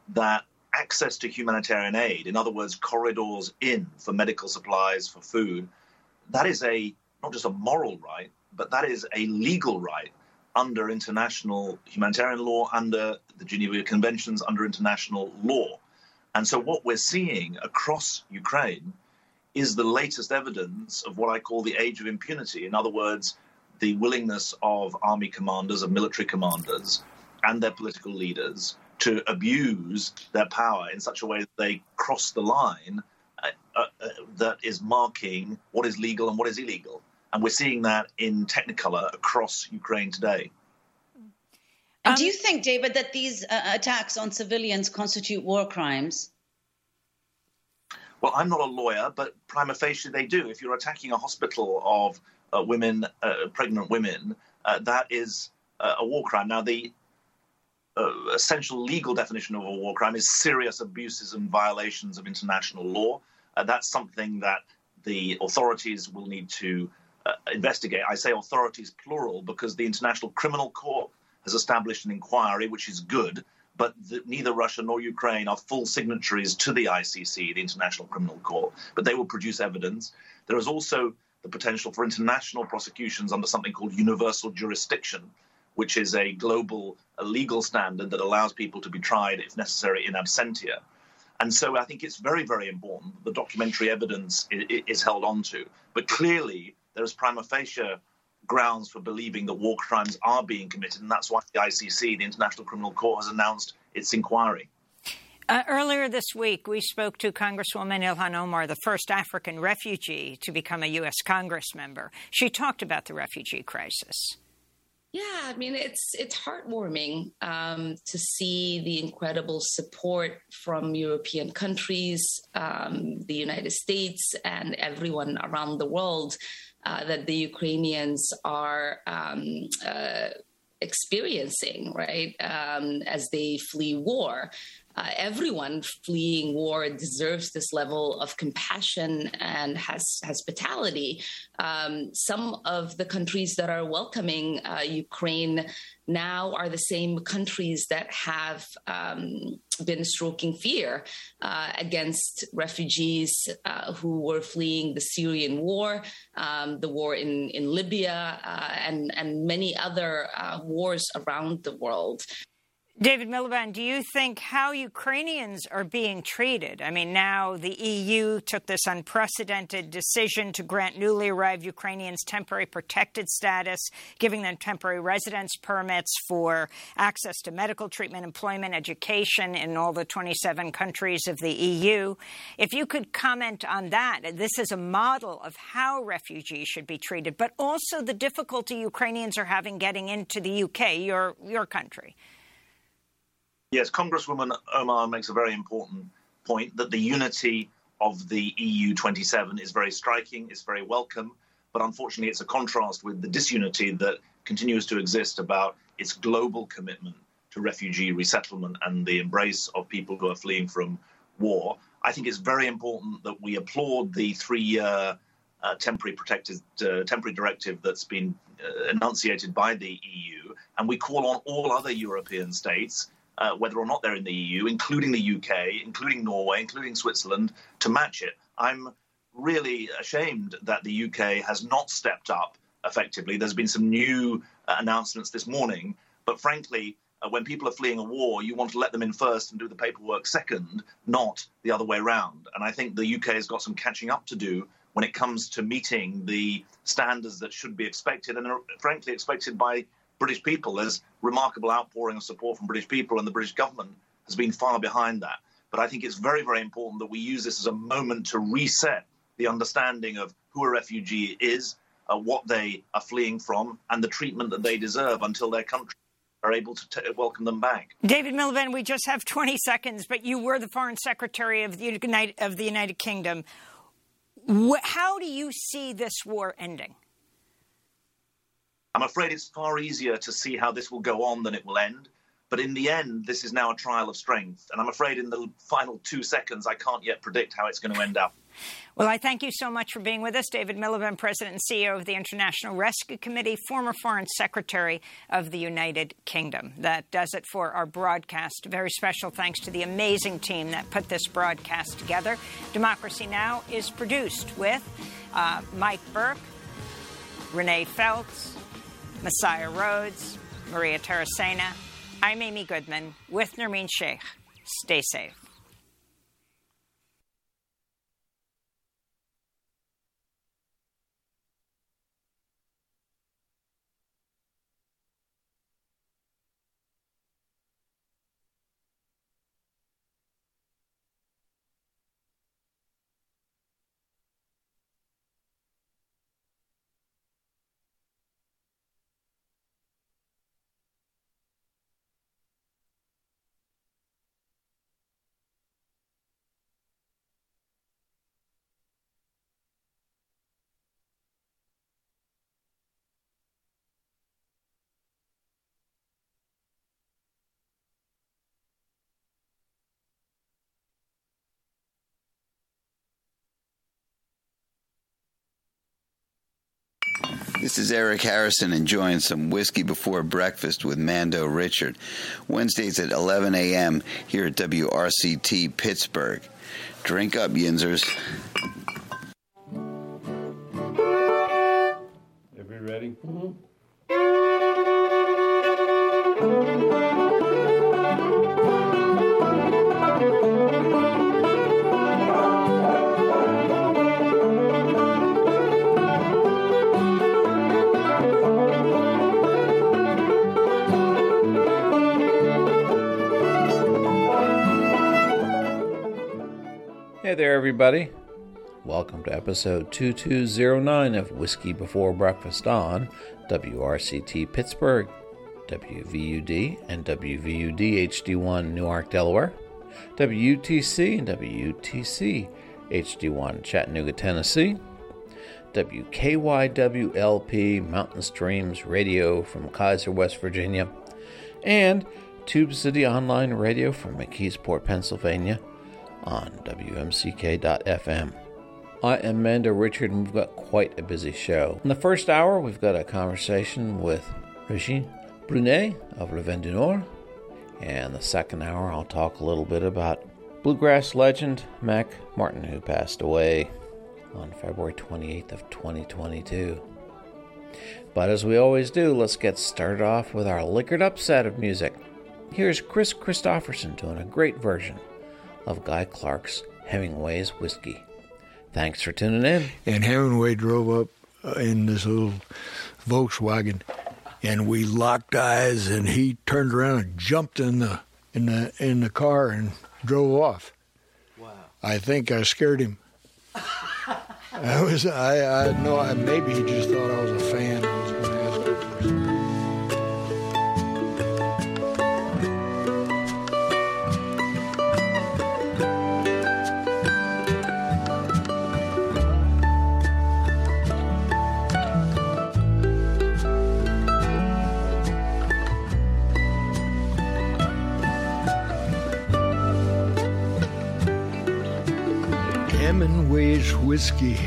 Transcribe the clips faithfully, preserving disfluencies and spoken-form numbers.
that access to humanitarian aid, in other words, corridors in for medical supplies, for food, that is a not just a moral right, but that is a legal right under international humanitarian law, under the Geneva Conventions, under international law. And so what we're seeing across Ukraine is the latest evidence of what I call the age of impunity. In other words, the willingness of army commanders, of military commanders, and their political leaders to abuse their power in such a way that they cross the line uh, uh, that is marking what is legal and what is illegal. And we're seeing that in Technicolor across Ukraine today. And um, do you think, David, that these uh, attacks on civilians constitute war crimes? Well, I'm not a lawyer, but prima facie they do. If you're attacking a hospital of uh, women, uh, pregnant women, uh, that is uh, a war crime. Now, the uh, essential legal definition of a war crime is serious abuses and violations of international law. Uh, that's something that the authorities will need to uh, investigate. I say authorities plural because the International Criminal Court has established an inquiry, which is good, but the, neither Russia nor Ukraine are full signatories to the I C C, the International Criminal Court, but they will produce evidence. There is also the potential for international prosecutions under something called universal jurisdiction, which is a global a legal standard that allows people to be tried, if necessary, in absentia. And so I think it's very, very important that the documentary evidence is, is held on to. But clearly, there is prima facie grounds for believing that war crimes are being committed, and that's why the I C C, the International Criminal Court, has announced its inquiry. Uh, earlier this week, we spoke to Congresswoman Ilhan Omar, the first African refugee to become a U S Congress member. She talked about the refugee crisis. Yeah, I mean, it's it's heartwarming um, to see the incredible support from European countries, um, the United States, and everyone around the world uh, that the Ukrainians are um, uh, experiencing, right, um, as they flee war. Uh, everyone fleeing war deserves this level of compassion and has hospitality. Um, some of the countries that are welcoming uh, Ukraine now are the same countries that have um, been stroking fear uh, against refugees uh, who were fleeing the Syrian war, um, the war in, in Libya, uh, and, and many other uh, wars around the world. David Miliband, do you think how Ukrainians are being treated? I mean, now the E U took this unprecedented decision to grant newly arrived Ukrainians temporary protected status, giving them temporary residence permits for access to medical treatment, employment, education in all the twenty-seven countries of the E U. If you could comment on that, this is a model of how refugees should be treated, but also the difficulty Ukrainians are having getting into the U K, your your country. Yes, Congresswoman Omar makes a very important point that the unity of the E U twenty-seven is very striking, it's very welcome, but unfortunately it's a contrast with the disunity that continues to exist about its global commitment to refugee resettlement and the embrace of people who are fleeing from war. I think it's very important that we applaud the three-year uh, temporary protected uh, temporary directive that's been uh, enunciated by the E U, and we call on all other European states, Uh, whether or not they're in the E U, including the U K, including Norway, including Switzerland, to match it. I'm really ashamed that the U K has not stepped up effectively. There's been some new uh, announcements this morning, but frankly, uh, when people are fleeing a war, you want to let them in first and do the paperwork second, not the other way around. And I think the U K has got some catching up to do when it comes to meeting the standards that should be expected and are frankly expected by British people. There's remarkable outpouring of support from British people, and the British government has been far behind that. But I think it's very, very important that we use this as a moment to reset the understanding of who a refugee is, uh, what they are fleeing from, and the treatment that they deserve until their country are able to t- welcome them back. David Miliband, we just have twenty seconds, but you were the Foreign Secretary of the United, of the United Kingdom. Wh- how do you see this war ending? I'm afraid it's far easier to see how this will go on than it will end. But in the end, this is now a trial of strength. And I'm afraid in the final two seconds, I can't yet predict how it's going to end up. Well, I thank you so much for being with us. David Miliband, President and C E O of the International Rescue Committee, former Foreign Secretary of the United Kingdom. That does it for our broadcast. Very special thanks to the amazing team that put this broadcast together. Democracy Now! Is produced with uh, Mike Burke, Renee Feltz, Messiah Rhodes, Maria Terracena. I'm Amy Goodman with Nermeen Sheikh. Stay safe. This is Eric Harrison enjoying some whiskey before breakfast with Mando Richard. Wednesdays at eleven a.m. here at W R C T Pittsburgh. Drink up, Yinzers. Everybody ready? Mm-hmm. Hey there, everybody. Welcome to episode two two zero nine of Whiskey Before Breakfast on W R C T Pittsburgh, W V U D and W V U D H D one Newark, Delaware, W U T C and W U T C H D one Chattanooga, Tennessee, W K Y W L P Mountain Streams Radio from Kaiser, West Virginia, and Tube City Online Radio from McKeesport, Pennsylvania, on W M C K dot F M. I am Mando Richard, and we've got quite a busy show. In the first hour, we've got a conversation with Regine Brunet of Le Vin du Nord. And the second hour, I'll talk a little bit about bluegrass legend Mac Martin, who passed away on February twenty-eighth of twenty twenty-two. But as we always do, let's get started off with our liquored up set of music. Here's Chris Christopherson doing a great version of Guy Clark's Hemingway's Whiskey. Thanks for tuning in. And Hemingway drove up uh, in this little Volkswagen, and we locked eyes, and he turned around and jumped in the in the in the car and drove off. Wow! I think I scared him. I was I I know I, maybe he just thought I was a fan. I was going to ask him for something. Hemingway's whiskey,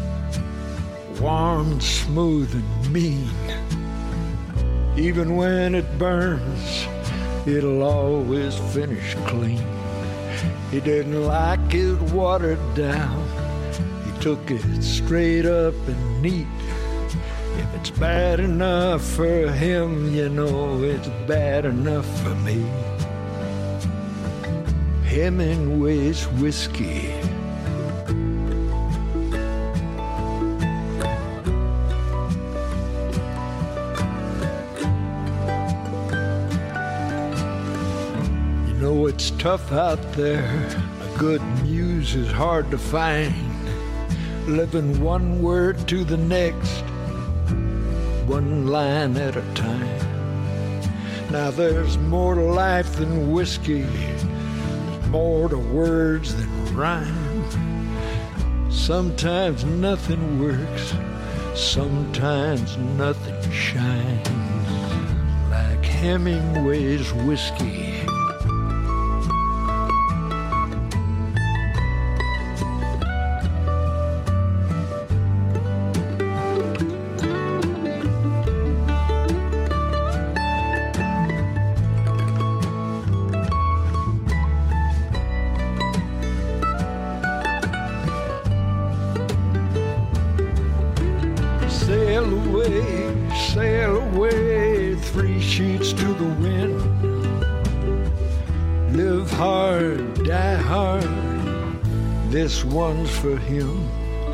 warm and smooth and mean. Even when it burns, it'll always finish clean. He didn't like it watered down. He took it straight up and neat. If it's bad enough for him, you know it's bad enough for me. Hemingway's whiskey. It's tough out there. A good muse is hard to find. Living one word to the next, one line at a time. Now there's more to life than whiskey. There's more to words than rhyme. Sometimes nothing works. Sometimes nothing shines. Like Hemingway's whiskey. three sheets to the wind. Live hard, die hard, this one's for him.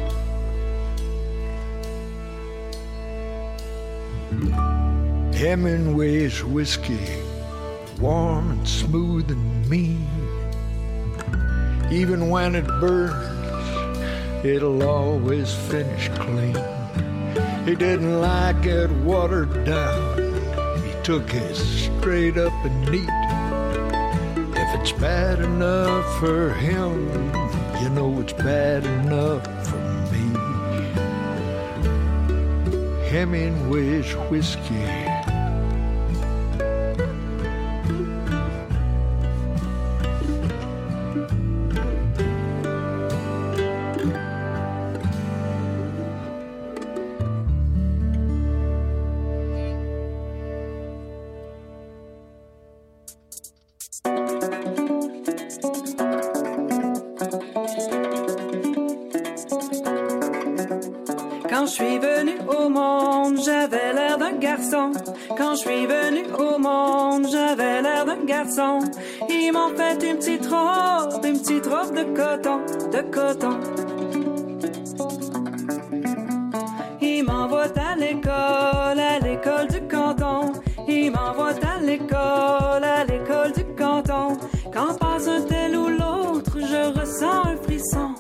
Hemingway's whiskey, warm and smooth and mean. Even when it burns, it'll always finish clean. He didn't like it watered down. He took it straight up and neat. If it's bad enough for him, you know it's bad enough for me. Hemingway's whiskey. Quand je suis venu au monde, j'avais l'air d'un garçon. Quand je suis venu au monde, j'avais l'air d'un garçon. Ils m'ont fait une petite robe, une petite robe de coton, de coton. Ils m'envoient à l'école, à l'école du canton. Ils m'envoient à l'école, à l'école du canton. Quand passe un tel ou l'autre, je ressens un frisson.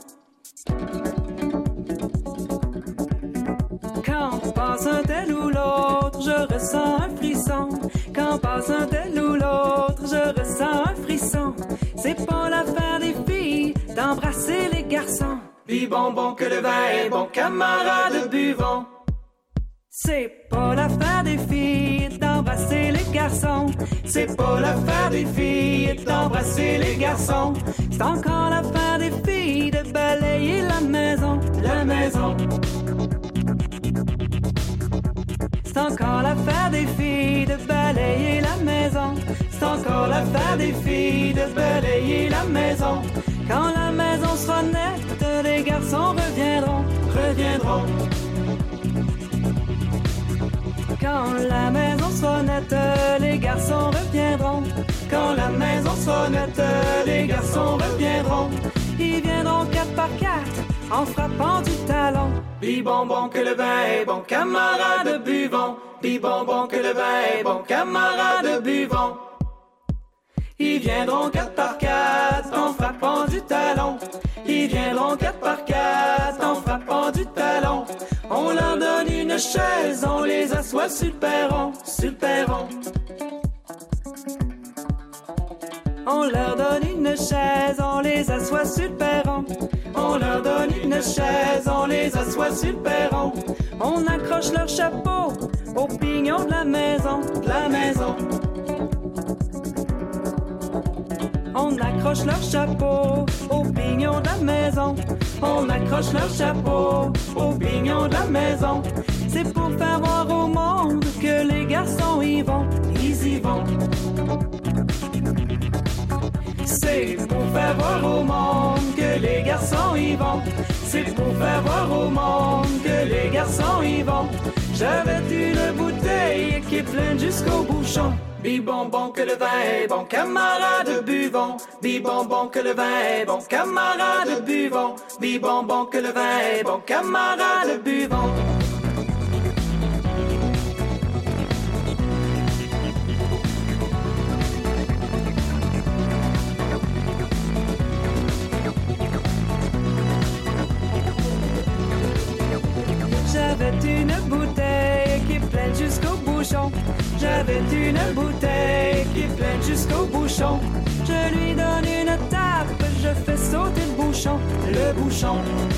Quand passe un tel ou l'autre, je ressens un frisson. Quand passe un tel ou l'autre, je ressens un frisson. C'est pas l'affaire des filles d'embrasser les garçons. Puis bonbon que le vin est bon, camarade, buvons. C'est pas l'affaire des filles d'embrasser les garçons. C'est pas l'affaire des filles d'embrasser les garçons. C'est encore l'affaire des filles de balayer la maison, la maison. C'est encore l'affaire des filles de balayer la maison. C'est encore l'affaire des filles de balayer la maison. Quand la maison sera nette, les garçons reviendront, reviendront. Quand la maison sera nette, les garçons reviendront. Quand la maison sera nette, les garçons reviendront. Ils viendront quatre par quatre en frappant du talon. Puis bonbon que le vin est bon, camarade, buvons. Puis bonbon que le vin est bon, camarade, buvons. Ils viendront quatre par quatre en frappant du talon. Ils viendront quatre par quatre en frappant du talon. On leur donne une chaise, on les assoit sur le perron, sur le perron. On leur donne une chaise, on les assoit sur le perron. On leur donne une chaise, on les assoit sur le perron. On accroche leur chapeau au pignon de la maison, de la maison. On accroche leur chapeau au pignon de la maison. On accroche leur chapeau au pignon de la maison. C'est pour faire voir au monde que les garçons y vont, ils y vont. C'est pour faire voir au monde que les garçons y vont. C'est pour faire voir au monde que les garçons y vont. J'avais une bouteille qui est pleine jusqu'au bouchon. Bibonbon que le vin est bon, camarade, buvons. Bibonbon que le vin est bon, camarade, buvons. Bibonbon que le vin est bon, camarade, buvons. J'avais une bouteille qui est pleine jusqu'au bouchon. J'avais une bouteille qui est pleine jusqu'au bouchon. Je lui donne une tape, je fais sauter le bouchon, le bouchon.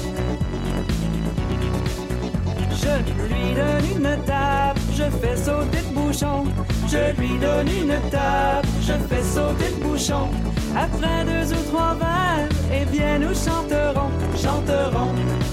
Je lui donne une tape, je fais sauter le bouchon. Je lui donne une tape, je fais sauter le bouchon. Après deux ou trois verres, eh bien nous chanterons, chanterons.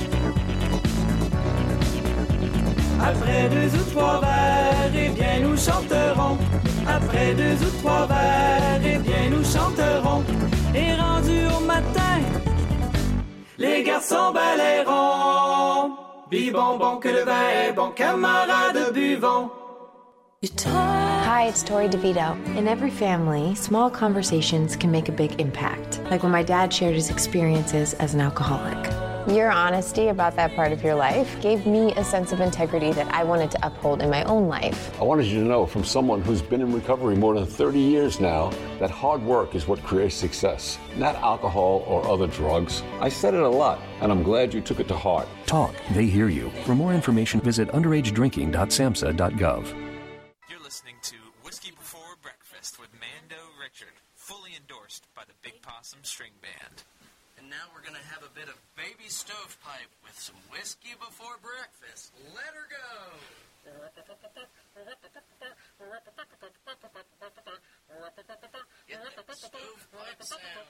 Après deux ou trois verres, eh bien nous chanterons. Après deux ou trois verres, eh bien nous chanterons. Et rendu au matin, les garçons balayeront. Bibonbon que le vin est bon, camarades, buvons. Hi, it's Tori DeVito. In every family, small conversations can make a big impact. Like when my dad shared his experiences as an alcoholic. Your honesty about that part of your life gave me a sense of integrity that I wanted to uphold in my own life. I wanted you to know from someone who's been in recovery more than thirty years now that hard work is what creates success, not alcohol or other drugs. I said it a lot, and I'm glad you took it to heart. Talk, they hear you. For more information, visit underage drinking dot samhsa dot gov. You're listening to Whiskey Before Breakfast with Mando Richard, fully endorsed by the Big Possum String Band. And now we're going to have a bit of Baby Stovepipe with some whiskey before breakfast. Let her go! Get that stovepipe sound.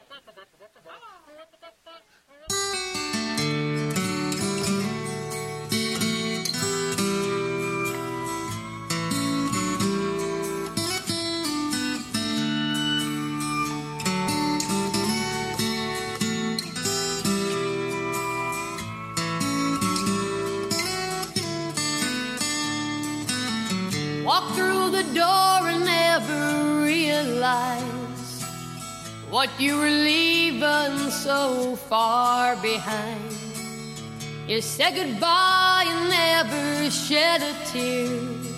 Walk through the door and never realize what you were leaving so far behind. You said goodbye and never shed a tear.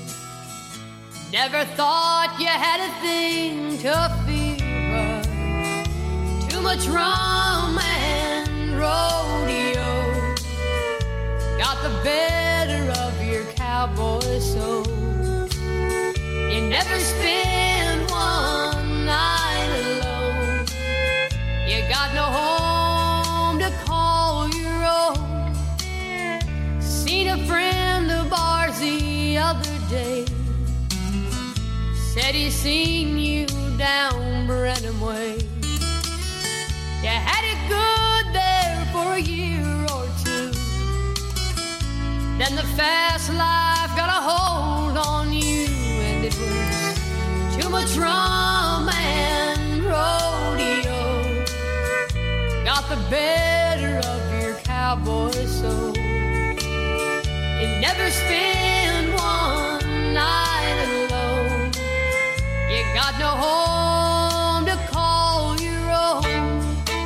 Never thought you had a thing to fear, but too much rum and rodeo got the better of your cowboy soul. You never spend one night alone. You got no home to call your own. Seen a friend of ours the other day. Said he seen you down Brenham Way. You had it good there for a year or two. Then the fast life got a hold on you. It was too much rum and rodeo got the better of your cowboy soul. You never spend one night alone. You got no home to call your own.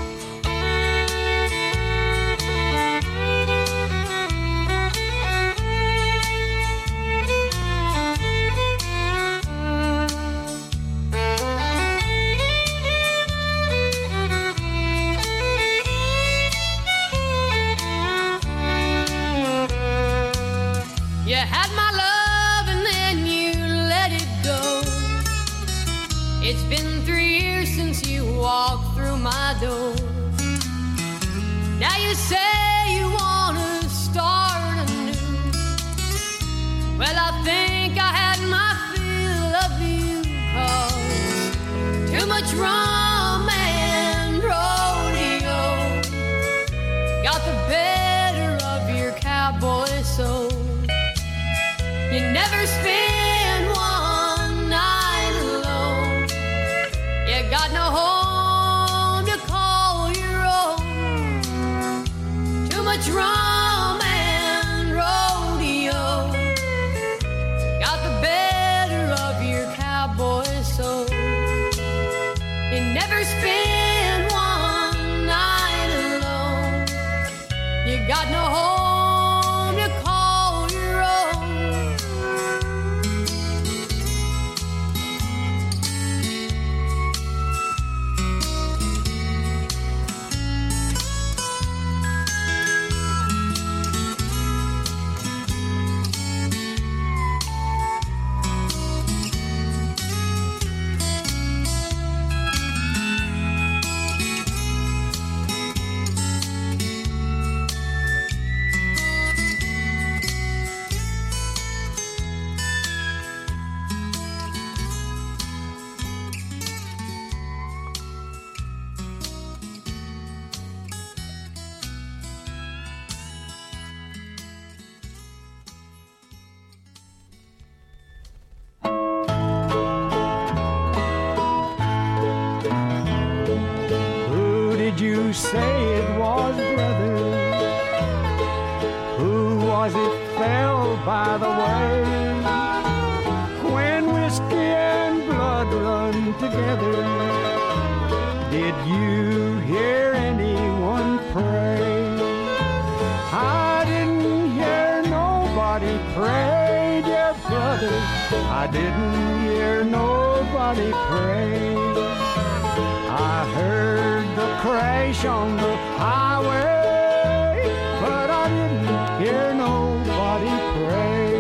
You had my love and then you let it go. It's been three years since you walked through my door. Now you say you want to start anew. Well, I think I had my fill of you, 'cause too much rum and rodeo got the better of your cowboy soul. You never spend one night alone. You got no home to call your own. Too much rum and rodeo got the better of your cowboy soul. You never spend one night alone. You got no home to call your own. You say it was, brother? Who was it fell by the way? When together. Did you hear anyone pray? I didn't hear nobody pray, dear brother. I didn't hear nobody pray. I heard the crash on the highway, but I didn't hear nobody pray.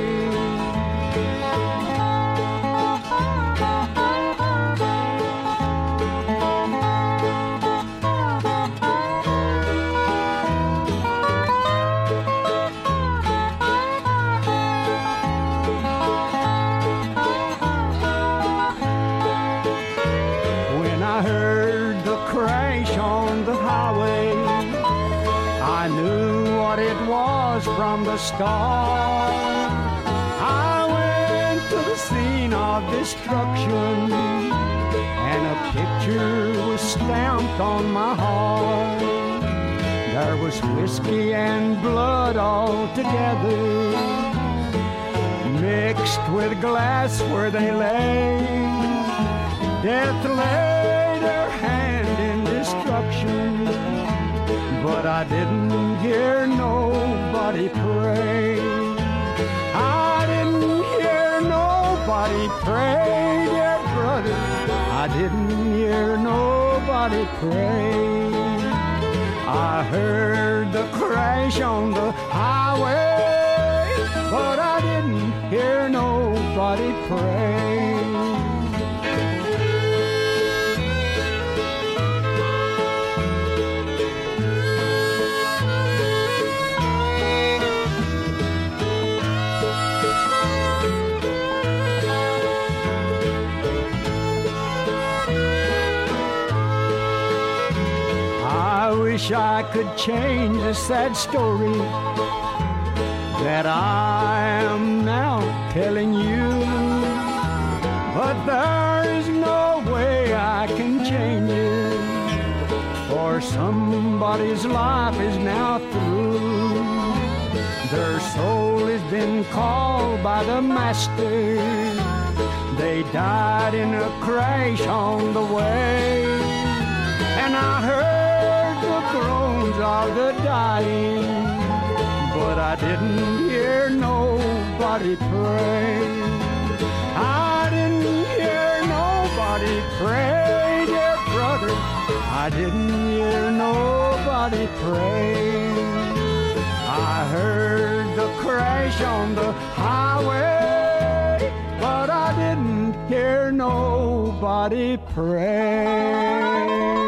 From the start, I went to the scene of destruction, and a picture was stamped on my heart. There was whiskey and blood all together, mixed with glass where they lay. Death laid her hand in destruction, but I didn't hear nobody pray. I didn't hear nobody pray, dear brother. I didn't hear nobody pray. I heard the crash on the highway, but I didn't hear nobody pray. I wish I could change the sad story that I am now telling you, but there is no way I can change it, for somebody's life is now through. Their soul has been called by the Master. They died in a crash on the way, and I heard groans of the dying, but I didn't hear nobody pray. I didn't hear nobody pray, dear brother. I didn't hear nobody pray. I heard the crash on the highway, but I didn't hear nobody pray.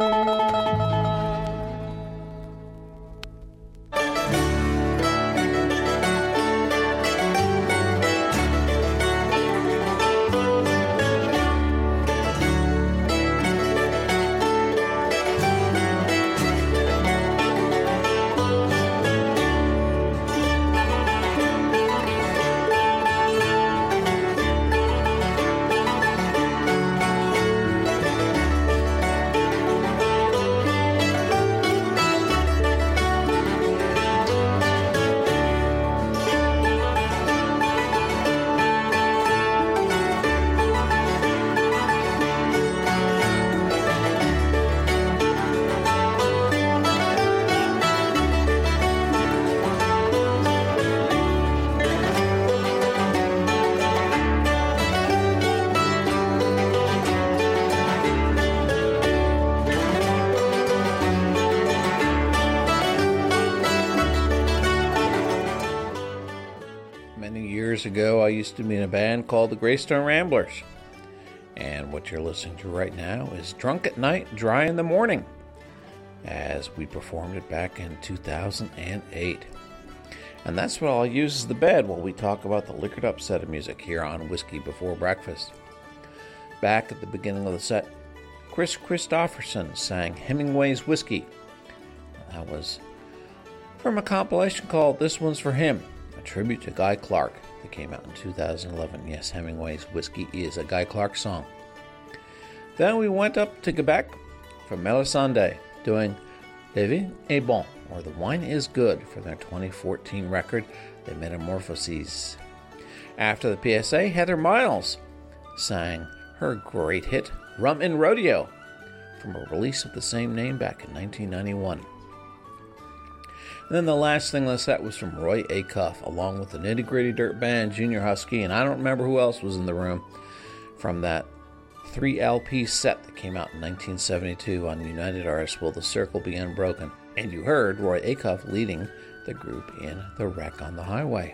Ago, I used to be in a band called the Greystone Ramblers, and what you're listening to right now is Drunk at Night, Dry in the Morning, as we performed it back in two thousand eight. And that's what I'll use as the bed while we talk about the liquored up set of music here on Whiskey Before Breakfast. Back at the beginning of the set, Chris Christopherson sang Hemingway's Whiskey. That was from a compilation called This One's for Him, a tribute to Guy Clark that came out in two thousand eleven. Yes, Hemingway's Whiskey is a Guy Clark song. Then we went up to Quebec for Melisande, doing Le Vin est bon, or The Wine is Good, for their twenty fourteen record, The Metamorphoses. After the P S A, Heather Miles sang her great hit, Rum in Rodeo, from a release of the same name back in nineteen ninety-one. And then the last thing on the set was from Roy Acuff, along with the Nitty Gritty Dirt Band, Junior Huskey, and I don't remember who else was in the room, from that three L P set that came out in nineteen seventy-two on United Artists, Will the Circle Be Unbroken. And you heard Roy Acuff leading the group in The Wreck on the Highway.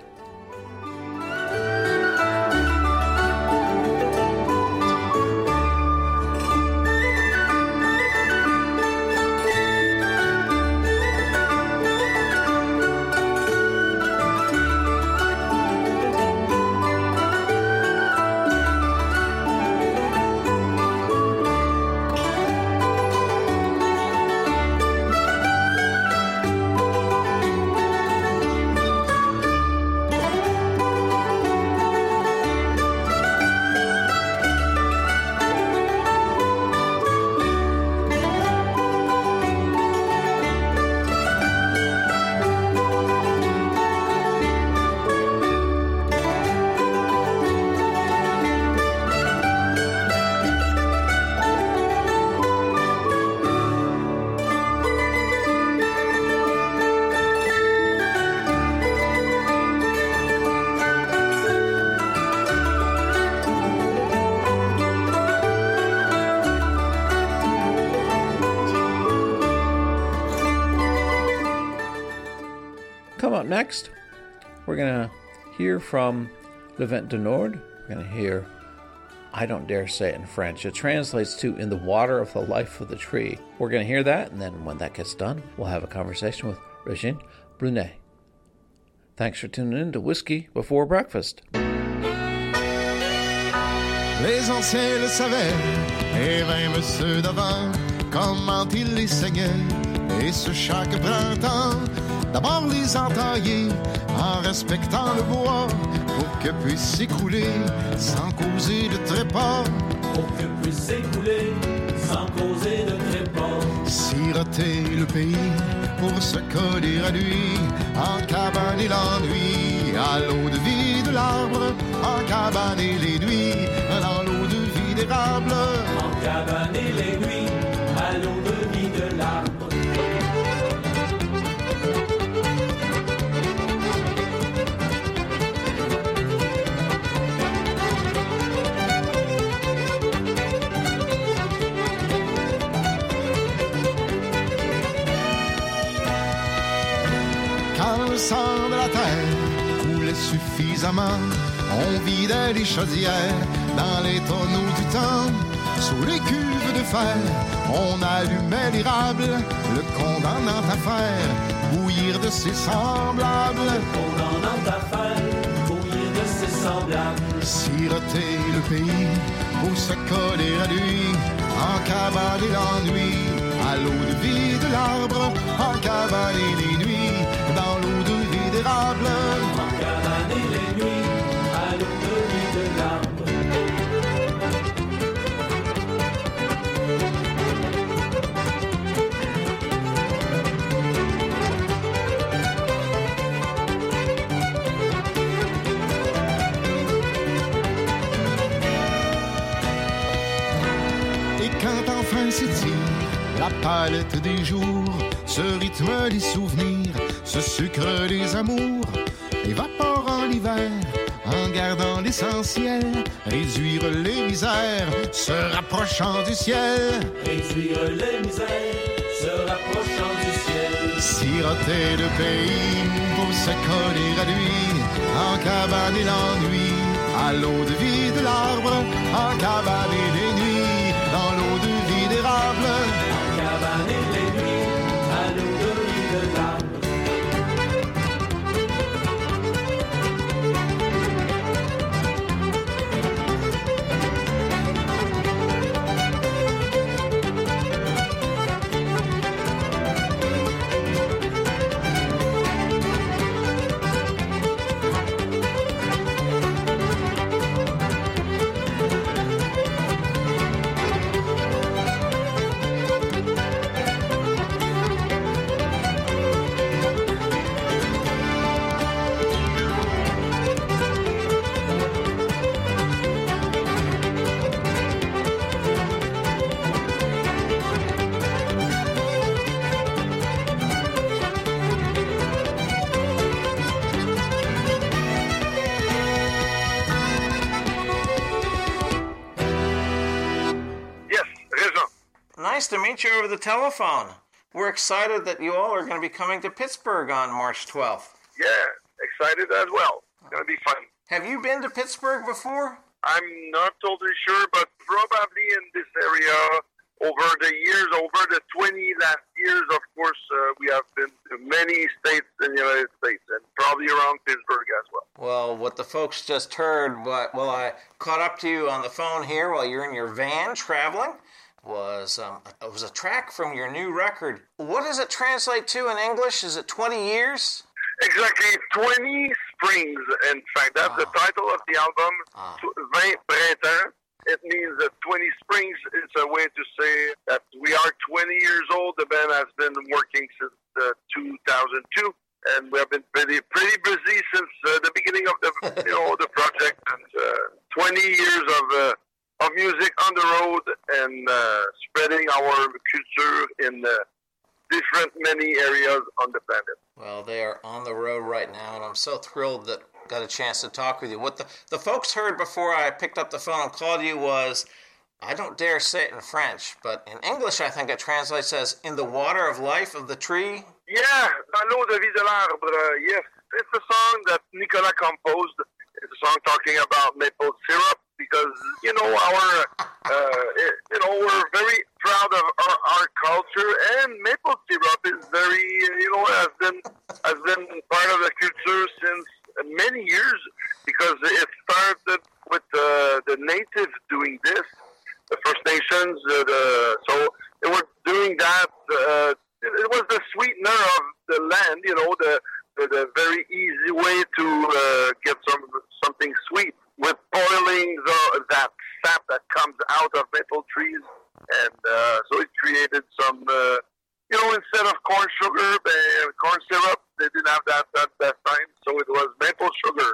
Up next, we're going to hear from Le Vent du Nord. We're going to hear I Don't Dare Say It in French. It translates to In the Water of the Life of the Tree. We're going to hear that, and then when that gets done, we'll have a conversation with Regine Brunet. Thanks for tuning in to Whiskey Before Breakfast. Les anciens le savaient, et même ceux d'avant, comment ils les saignaient, et ce chaque printemps. D'abord les entailler en respectant le bois pour que puisse s'écouler sans causer de trépas. Pour que puisse s'écouler sans causer de trépas. Siroter le pays pour se coller à lui en cabaner l'ennui à l'eau de vie de l'arbre, en cabaner les nuits dans l'eau de vie d'érable. En cabaner les nuits à l'eau de vie de l'arbre. Le sang de la terre coulait suffisamment. On vidait les chaudières dans les tonneaux du temps. Sous les cuves de fer, on allumait l'érable, le condamnant à faire bouillir de ses semblables. Le condamnant à faire bouillir de ses semblables. Siroter le pays pour se coller à lui, en cabaner l'ennui à l'eau de vie de l'arbre, en cabaner les nuits dans l'eau de vie d'érable. En cabaner les nuits à l'eau de vie de l'arbre. Et quand enfin s'étire la palette des jours, ce rythme des souvenirs, ce sucre des amours, évaporant l'hiver, en gardant l'essentiel, réduire les misères, se rapprochant du ciel. Réduire les misères, se rapprochant du ciel. Siroter le pays pour se coller à lui, en cabaner l'ennui, à l'eau de vie de l'arbre, en cabaner les nuits, dans l'eau de vie d'érable. En cabaner les nuits, à l'eau de vie de l'arbre. nice to meet you over the telephone. We're excited that you all are going to be coming to Pittsburgh on March twelfth. Yeah, excited as well. It's going to be fun. Have you been to Pittsburgh before? I'm not totally sure, but probably in this area over the years, over the twenty last years, of course, uh, we have been to many states in the United States and probably around Pittsburgh as well. Well, what the folks just heard, but well, I caught up to you on the phone here while you're in your van traveling, was um, it was a track from your new record. What does it translate to in English? Is it twenty years? Exactly, twenty Springs, in fact. That's oh. the title of the album, oh. vingt Printemps. It means that twenty Springs. It's a way to say that we are twenty years old. The band has been working since uh, two thousand two, and we have been pretty pretty busy since uh, the beginning of the you know the project. And uh, twenty years of uh, of music on the road and uh, spreading our culture in uh, different many areas on the planet. Well, they are on the road right now, and I'm so thrilled that I got a chance to talk with you. What the, the folks heard before I picked up the phone and called you was, I don't dare say it in French, but in English I think it translates as, in the water of life of the tree. Yeah, Dans l'eau de vie de l'arbre, yes. It's a song that Nicolas composed. It's a song talking about maple syrup because, you know, our, uh, you know, we're very proud of our, our culture, and maple syrup is very, you know, has been, has been part of the culture since many years because it started with uh, the natives doing this, the First Nations, uh, the, so they were doing that. Uh, it was the sweetener of the land, you know, the the, the very easy way to uh, get some something sweet with boiling the, that sap that comes out of maple trees, and uh, so it created some, uh, you know, instead of corn sugar and corn syrup, they didn't have that at that time, so it was maple sugar.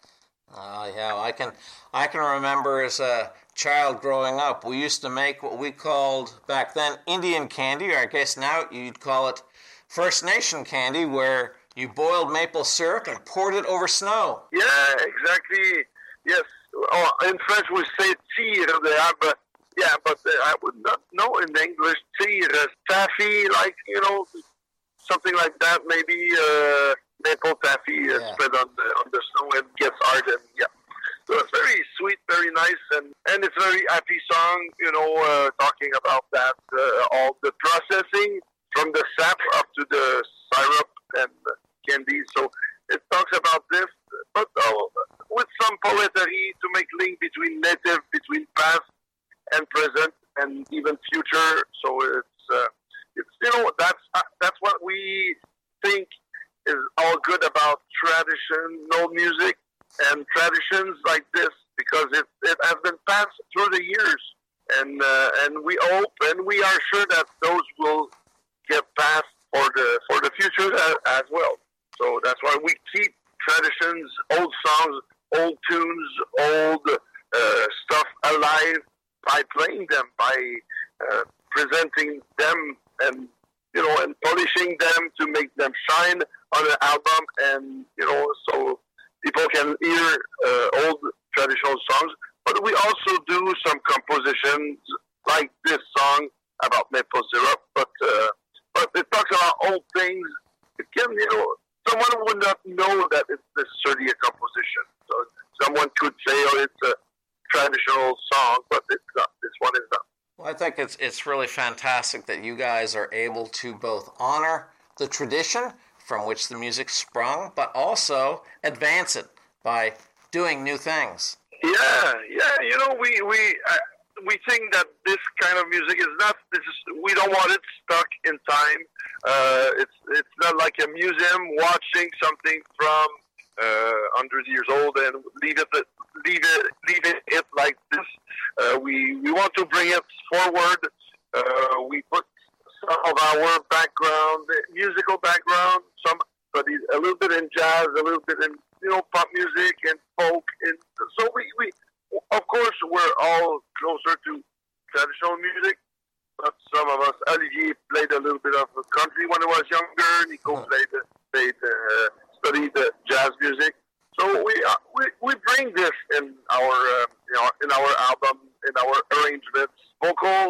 Oh, uh, yeah, I can, I can remember as a child growing up, we used to make what we called back then Indian candy, or I guess now you'd call it First Nation candy, where you boiled maple syrup and poured it over snow. Yeah, exactly. Yes. Oh, in French we say tire, but yeah, but uh, I would not know in English tire, taffy, like, you know, something like that, maybe uh, maple taffy uh, yeah. spread on the, on the snow and gets hard, and yeah. So it's very sweet, very nice, and, and it's a very happy song, you know, uh, talking about that, uh, all the processing from the sap up to the syrup and the candy. So it talks about this, but uh, with some poetry to make link between native, between past and present, and even future. So it's, uh, it's you know, that's uh, that's what we think is all good about traditional music and traditions like this, because it, it has been passed through the years, and uh, and we hope and we are sure that those will get passed for the for the future as, as well. So that's why we keep traditions, old songs, old tunes, old uh, stuff alive by playing them, by uh, presenting them, and you know, and polishing them to make them shine on an album, and you know, so people can hear uh, old traditional songs. But we also do some compositions like this song about maple syrup, but uh, but it talks about old things. It can, you know, someone would not know that it's necessarily a composition. So someone could say, oh, it's a traditional song, but it's not. This one is not. Well, I think it's it's really fantastic that you guys are able to both honor the tradition from which the music sprung, but also advance it by doing new things. Yeah, yeah. You know, we we uh, we think that this kind of music is not. This is, we don't want it stuck in time. Uh, it's it's not like a museum watching something from uh, one hundred years old and leave it leave it leave it, it like this. Uh, we we want to bring it forward. Uh, we put some of our background, musical background, some studies a little bit in jazz, a little bit in, you know, pop music and folk. And so we, we, of course, we're all closer to traditional music, but some of us, Olivier played a little bit of country when he was younger. Nico uh-huh. played, played uh, studied uh, jazz music. So we, uh, we we bring this in our uh, you know in our album, in our arrangements, vocal,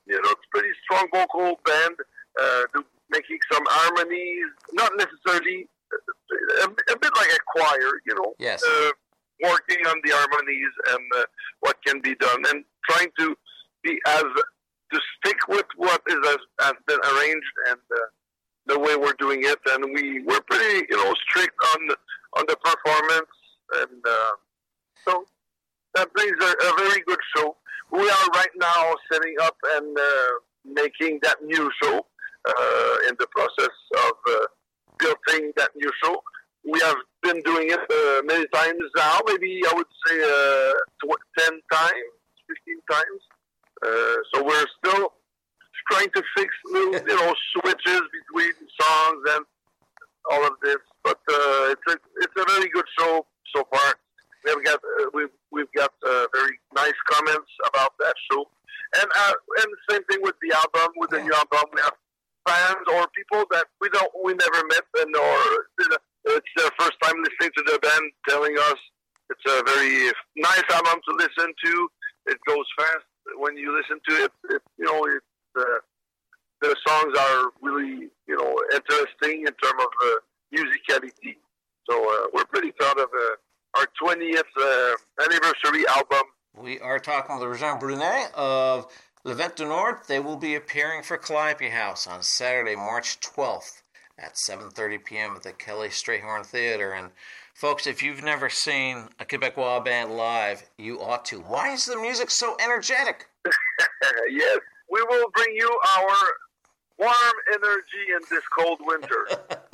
You know, it's pretty strong vocal band, uh, do, making some harmonies, not necessarily a, a bit like a choir, you know. Yes. Uh, working on the harmonies and uh, what can be done, and trying to be as to stick with what is has, has been arranged and uh, the way we're doing it. And we we're pretty, you know, strict on the, on the performance, and uh, so that brings a, a very good show. We are right now setting up and uh, making that new show, uh, in the process of uh, building that new show. We have been doing it uh, many times now, maybe I would say uh, tw- ten times, fifteen times. Uh, so we're still trying to fix little, you know, switches between songs and all of this. But uh, it's a it's a very good show so far. We have got uh, we've we've got uh, very nice comments about that show, and uh, and the same thing with the album. With the new album, we have fans or people that we don't we never met, and or it's their first time listening to the band, telling us it's a very nice album to listen to. It goes fast when you listen to it. it you know, it, uh, the songs are really, you know, interesting in terms of uh, musicality. So uh, we're pretty proud of uh, our twentieth uh, anniversary album. We are talking with Jean Brunet of Le Vent du Nord. They will be appearing for Calliope House on Saturday, March twelfth at seven thirty p.m. at the Kelly Strayhorn Theater. And folks, if you've never seen a Quebecois band live, you ought to. Why is the music so energetic? Yes, we will bring you our warm energy in this cold winter.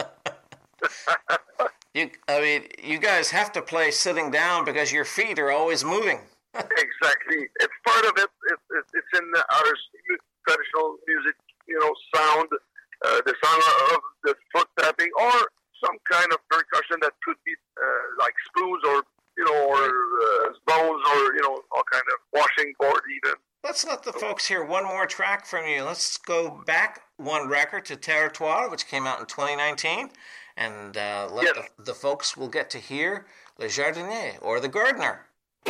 you, I mean, you guys have to play sitting down because your feet are always moving. Exactly. It's part of it. It's, it's, it's in our traditional music, you know, sound. Uh, the sound of the foot tapping, or some kind of percussion that could be uh, like spoons, or you know, or uh, bones, or you know, all kind of washing board even. Let's let the folks hear one more track from you. Let's go back one record to Territoire, which came out in twenty nineteen, and uh, let yes. the, the folks will get to hear Le Jardinier, or The Gardener.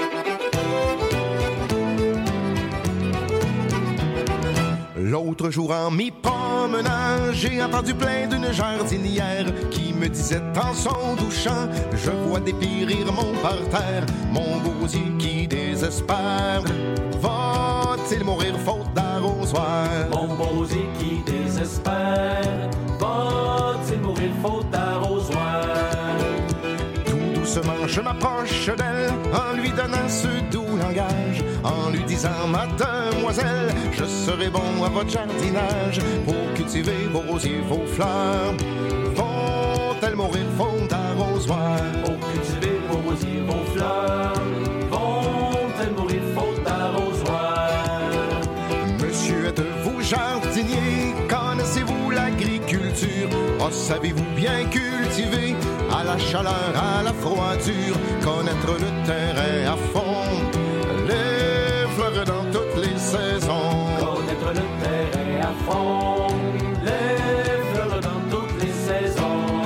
L'autre jour en m'y promenant, j'ai entendu plein d'une jardinière qui me disait en son doux chant: je vois dépérir mon parterre, mon gosier qui désespère. Va-t-il mourir faute d'arrosoir? Mon gosier qui désespère, va-t-il mourir faute d'arrosoir? Tout doucement je m'approche d'elle en lui donnant ce doux langage, en lui disant: mademoiselle, je serai bon à votre jardinage pour cultiver vos rosiers, vos fleurs. Vont-elles mourir faute d'arrosoir? Pour cultiver vos rosiers, vos fleurs. Vont-elles mourir faute d'arrosoir? Monsieur, êtes-vous jardinier? Connaissez-vous l'agriculture? Oh, savez-vous bien cultiver à la chaleur, à la froidure, connaître le terrain à fond, les fleurs dans toutes les saisons? Connaître le terrain à fond, les fleurs dans toutes les saisons.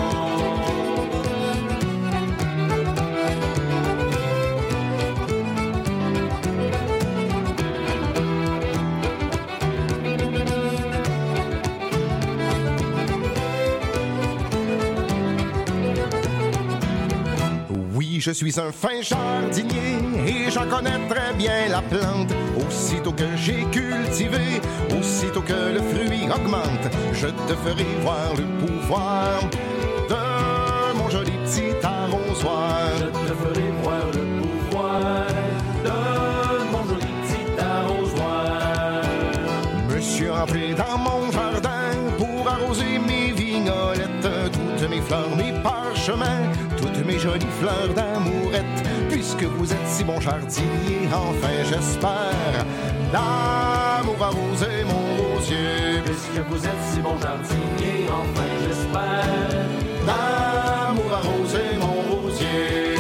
Oui, je suis un fin jardinier et j'en connais très bien la plante. Aussitôt que j'ai cultivé, aussitôt que le fruit augmente, je te ferai voir le pouvoir de mon joli petit arrosoir. Je te ferai voir le pouvoir de mon joli petit arrosoir. Monsieur, entrez dans mon jardin pour arroser mes vignolettes, toutes mes fleurs, mes parchemins, toutes mes jolies fleurs d'amourette. Puisque vous êtes si bon jardinier, enfin j'espère d'amour arroser mon rosier. Puisque vous êtes si bon jardinier, enfin j'espère d'amour arroser mon rosier.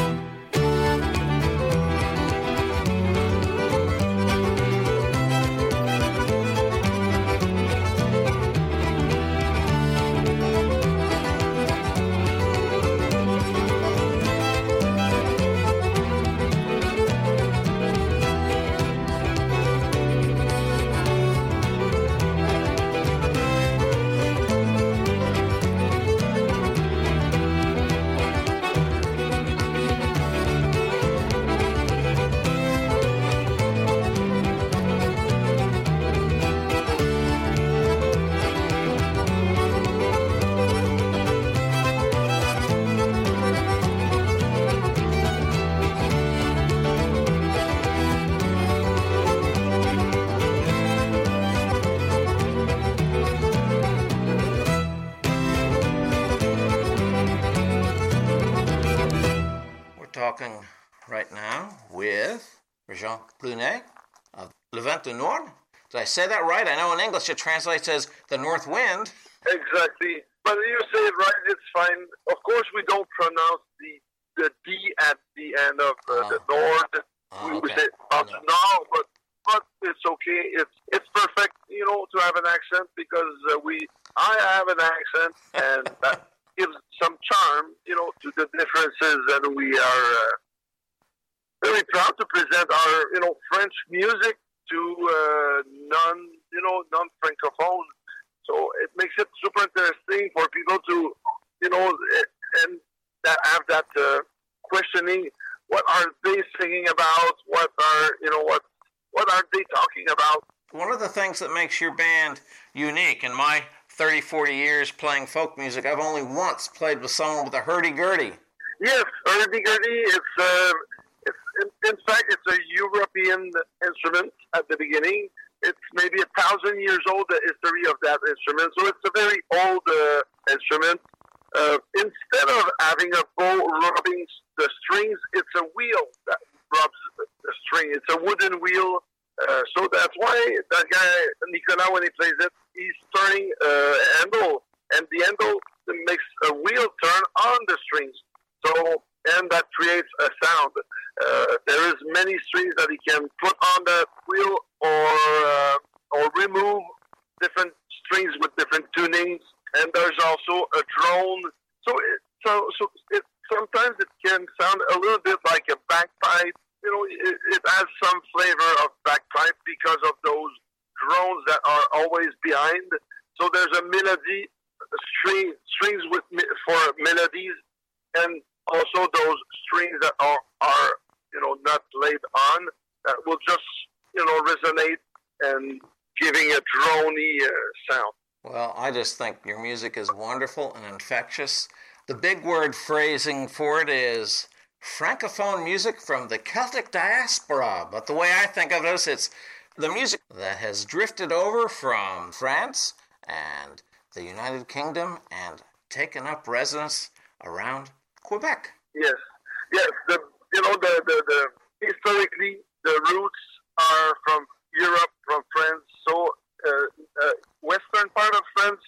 talking right now with Jean Brunet of Le Vent du Nord. Did I say that right? I know in English it translates as the North Wind. Exactly. But you say it right, it's fine. Of course, we don't pronounce the, the D at the end of uh, oh. the Nord. Oh, we, okay. we say up no. now, but but it's okay. It's it's perfect, you know, to have an accent because uh, we I have an accent and that gives some charm, you know, to the differences, and we are uh, very proud to present our, you know, French music to uh, non, you know, non-francophone. So it makes it super interesting for people to, you know, and that have that uh, questioning. What are they singing about? What are, you know, what what are they talking about? One of the things that makes your band unique, in my thirty, forty years playing folk music, I've only once played with someone with a hurdy-gurdy. Yes, hurdy-gurdy. It's, uh, it's in, in fact, it's a European instrument at the beginning. It's maybe a thousand years old, the history of that instrument. So it's a very old uh, instrument. Uh, instead of having a bow rubbing the strings, it's a wheel that rubs the string. It's a wooden wheel. Uh, so that's why that guy, Nicolas, when he plays it, he's turning a uh, handle, and the handle makes a wheel turn on the strings. So, and that creates a sound. Uh, there is many strings that he can put on that wheel or uh, or remove different strings with different tunings. And there's also a drone. So, it, so, so it, sometimes it can sound a little bit like a bagpipe. You know, it, it has some flavor of bagpipe because of those drones that are always behind. So there's a melody, string, strings with for melodies, and also those strings that are, are you know, not laid on that will just, you know, resonate and giving a droney uh, sound. Well, I just think your music is wonderful and infectious. The big word phrasing for it is Francophone music from the Celtic diaspora. But the way I think of it, it's the music that has drifted over from France and the United Kingdom and taken up residence around Quebec. Yes, yes. The, you know, the, the, the historically, the roots are from Europe, from France. So uh, uh, western part of France,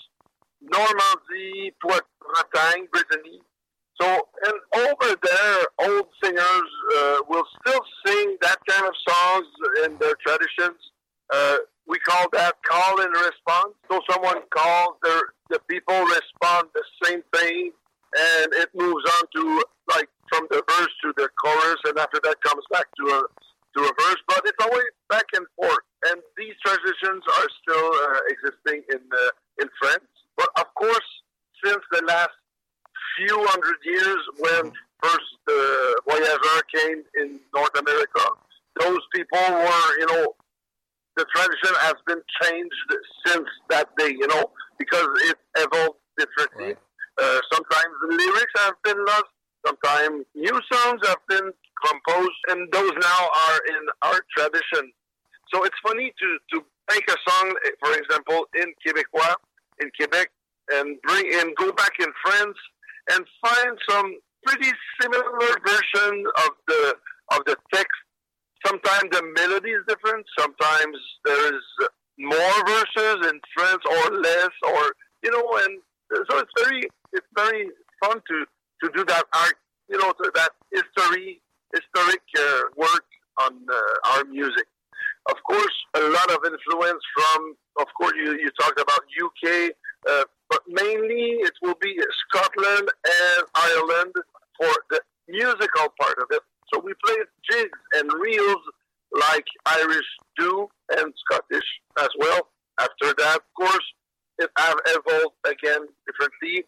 Normandy, Poitou-Bretagne, Brittany. So, and over there, old singers uh, will still sing that kind of songs in their traditions. Uh, we call that call and response. So someone calls, their, the people respond the same thing, and it moves on to, like, from the verse to the chorus, and after that comes back to a to a verse. But it's always back and forth, and these traditions are still uh, existing in uh, in France. But of course, since the last few hundred years, when first the uh, voyageurs came in North America, those people were, you know, the tradition has been changed since that day, you know, because it evolved differently. Right. Uh, sometimes the lyrics have been lost. Sometimes new songs have been composed, and those now are in our tradition. So it's funny to, to take a song, for example, in Québécois, in Quebec, and bring in, go back in France, and find some pretty similar version of the of the text. Sometimes the melody is different. Sometimes there is more verses in French or less, or you know, and so it's very it's very fun to, to do that art, you know, that history historic uh, work on uh, our music. Of course, a lot of influence from, of course, you, you talked about U K, uh, but mainly it will be Scotland and Ireland for the musical part of it. So we play jigs and reels like Irish do and Scottish as well. After that, of course, it have evolved again differently.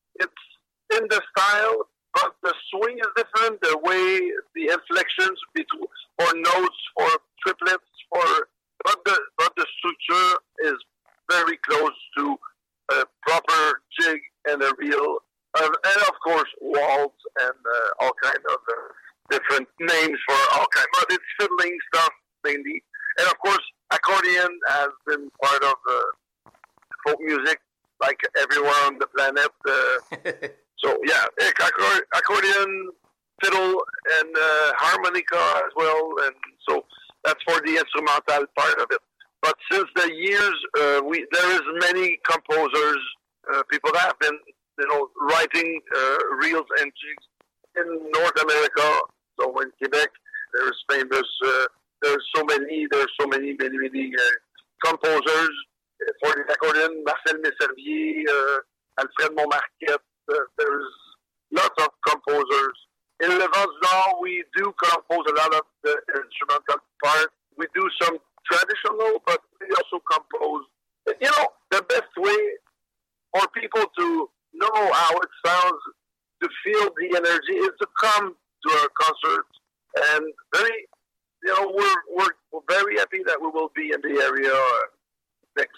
It's in the style, but the swing is different. The way the inflections between for notes, for triplets, for but the but the structure is very close to a proper jig and a reel, uh, and of course waltz and uh, all kind of uh, different names for all kind. But it's fiddling stuff mainly, and of course accordion has been part of uh, folk music, like everywhere on the planet. Uh, so yeah, accordion fiddle and uh, harmonica as well, and so that's for the instrumental part of it. But since the years, uh, we there is many composers, uh, people that have been, you know, writing uh, reels and jigs in North America. So in Quebec, there's famous. Uh, there's so many. There's so many, many, many uh, composers for the accordion. Marcel Messervier, uh, Alfred Montmarquette. Uh, there's lots of composers. In Le Vent du Nord, we do compose a lot of the instrumental part. We do some traditional, but we also compose. You know, the best way for people to know how it sounds, to feel the energy, is to come to a concert. And very, you know, we're we're, we're very happy that we will be in the area uh, next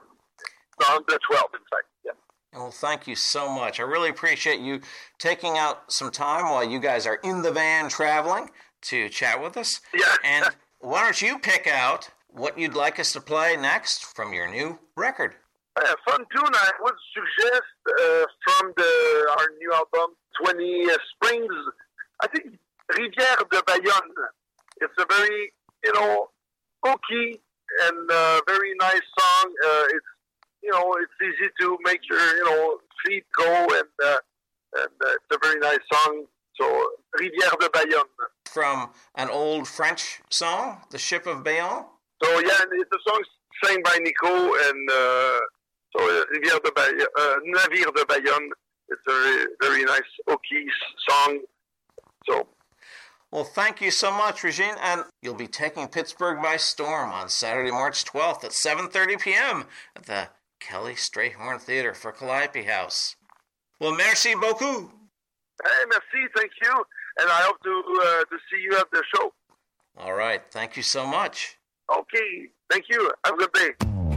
uh, on the twelfth, in fact. Yeah. Well, thank you so much. I really appreciate you taking out some time while you guys are in the van traveling to chat with us. Yeah. And why don't you pick out what you'd like us to play next from your new record? Uh, fun tune, I would suggest uh, from the our new album, twenty uh, Springs, I think Rivière de Bayonne. It's a very, you know, hooky and uh, very nice song. Uh, it's, you know, it's easy to make your, you know, feet go, and, uh, and uh, it's a very nice song. So, Rivière de Bayonne. From an old French song, The Ship of Bayonne? So, yeah, it's a song sang by Nico, and uh, so uh, Rivière de Bayonne, uh, Navire de Bayonne. It's a very, very nice, hooky song. So, well, thank you so much, Regine, and you'll be taking Pittsburgh by storm on Saturday, March twelfth at seven thirty p.m. at the Kelly Strayhorn Theater for Calliope House. Well, merci beaucoup. Hey, merci, thank you, and I hope to uh, to see you at the show. All right, thank you so much. Okay, thank you. Have a good day.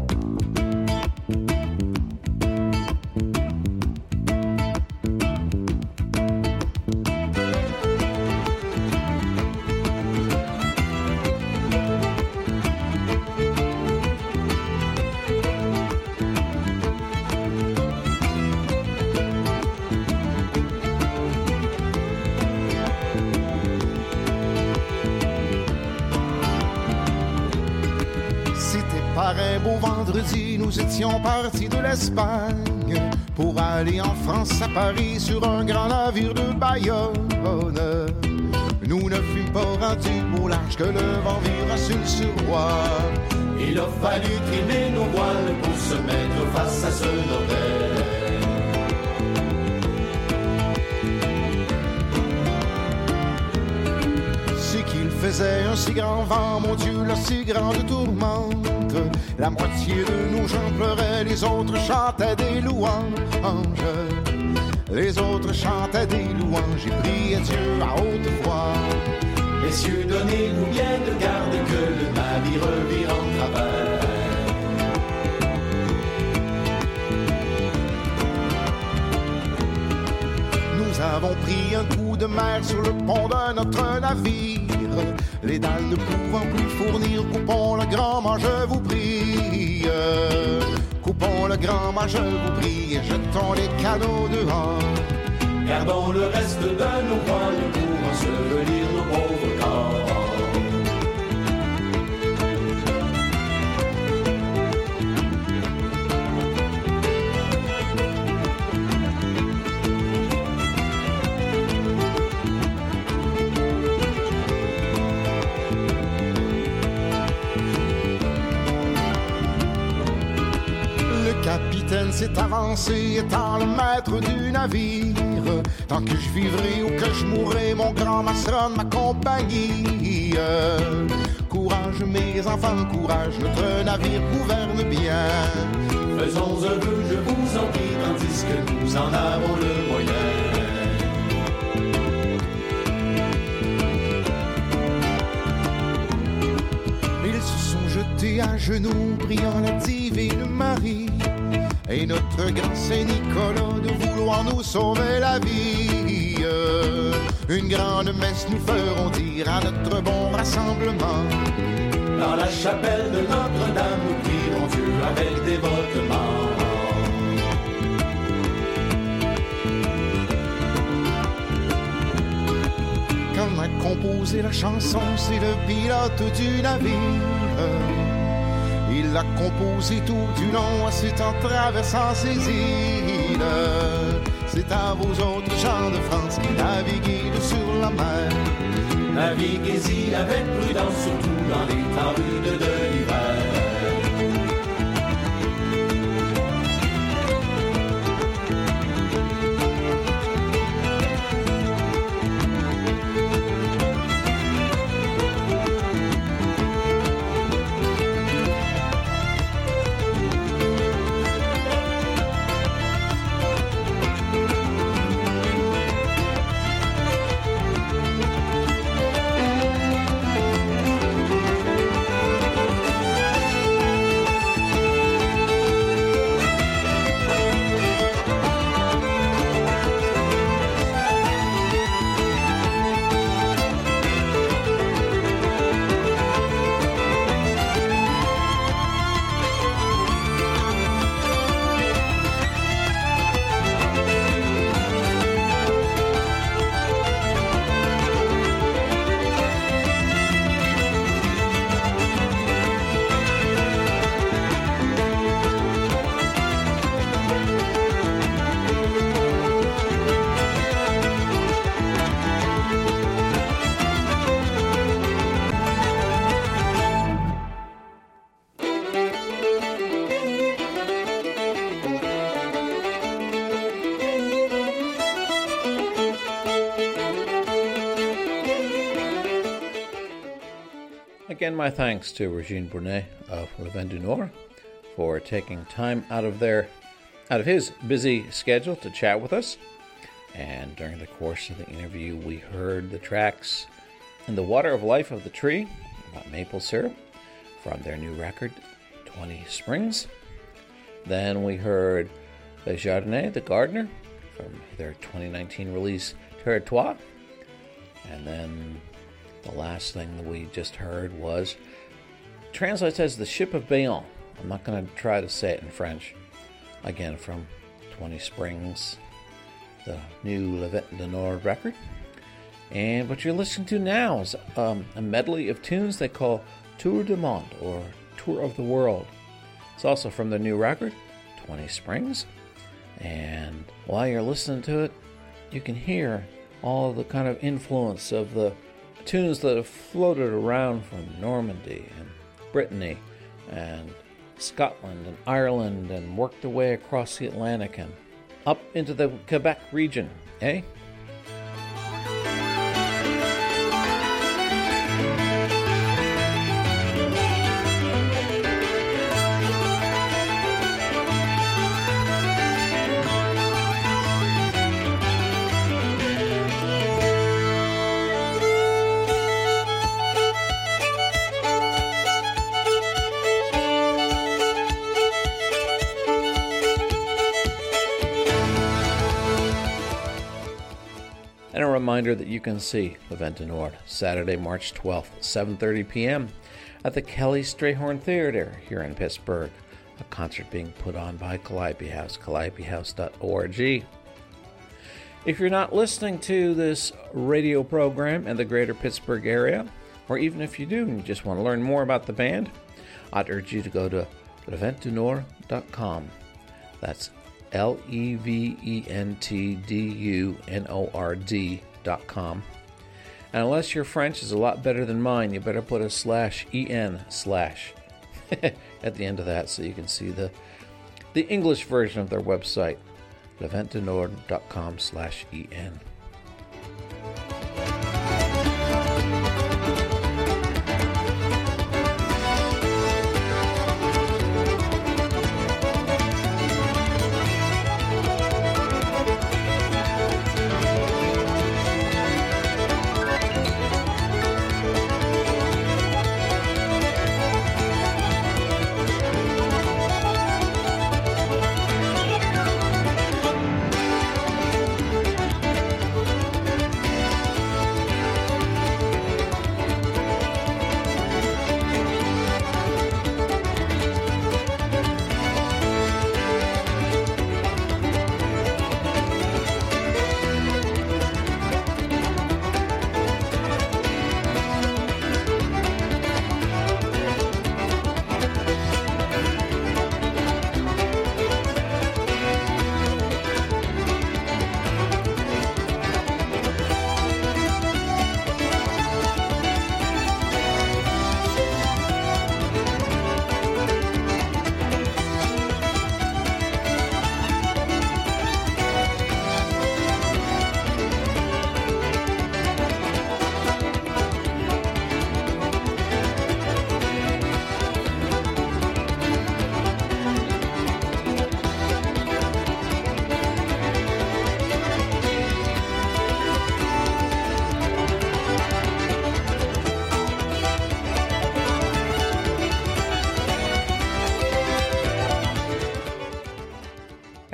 Par un beau vendredi, nous étions partis de l'Espagne pour aller en France à Paris sur un grand navire de Bayonne. Nous ne fûmes pas rendus au large que le vent vira sur le surroi. Il a fallu trimer nos voiles pour se mettre face à ce Nobel. C'est qu'il faisait un si grand vent, mon Dieu, la si grande tourmente. La moitié de nos gens pleuraient, les autres chantaient des louanges. Les autres chantaient des louanges et priaient Dieu à haute voix. Messieurs, donnez-vous bien de garde que le navire vire en travers. Nous avons pris un coup de mer sur le pont de notre navire. Les dalles ne pouvant plus fournir, coupons le grand mât, je vous prie. Coupons le grand mât, je vous prie, et jetons les canots dehors. Gardons le reste de nos voiles pour ensevelir nos pauvres corps. Le capitaine s'est avancé, étant le maître du navire. Tant que je vivrai ou que je mourrai, mon grand mât sera de ma compagnie. Courage mes enfants, courage, notre navire gouverne bien. Faisons un vœu, je vous en prie, tandis que nous en avons le moyen. Ils se sont jetés à genoux, priant la divine Marie. Et notre grand Saint-Nicolas de vouloir nous sauver la vie. Une grande messe nous ferons dire à notre bon rassemblement. Dans la chapelle de Notre-Dame, nous prierons Dieu avec dévotement. composé la chanson, c'est le pilote du navire. Il l'a composé tout du long, c'est en traversant ces îles. C'est à vous autres gens de France qui naviguez sur la mer. Naviguez-y avec prudence, surtout dans les temps rudes de l'hiver. Again, my thanks to Regine Brunet of Le Vent du Nord for taking time out of their, out of his busy schedule to chat with us. And during the course of the interview, we heard the tracks "In the Water of Life of the Tree" about maple syrup from their new record, twenty Springs. Then we heard Le Jardinier, the Gardener, from their twenty nineteen release, Territoire. And then the last thing that we just heard was, translates as The Ship of Bayonne. I'm not going to try to say it in French. Again, from twenty Springs, the new Le Vent du Nord record. And what you're listening to now is um, a medley of tunes they call Tour du Monde, or Tour of the World. It's also from their new record, twenty Springs. And while you're listening to it, you can hear all the kind of influence of the tunes that have floated around from Normandy and Brittany and Scotland and Ireland and worked their way across the Atlantic and up into the Quebec region, eh? And a reminder that you can see Le Vent du Nord Saturday, March twelfth, seven thirty p.m. at the Kelly Strayhorn Theater here in Pittsburgh. A concert being put on by Calliope House, calliope house dot org. If you're not listening to this radio program in the greater Pittsburgh area, or even if you do and you just want to learn more about the band, I'd urge you to go to le vent du nord dot com. That's L E V E N T D U N O R D dot com. And unless your French is a lot better than mine, you better put a slash en slash at the end of that so you can see the the English version of their website, le vent du nord dot com slash en.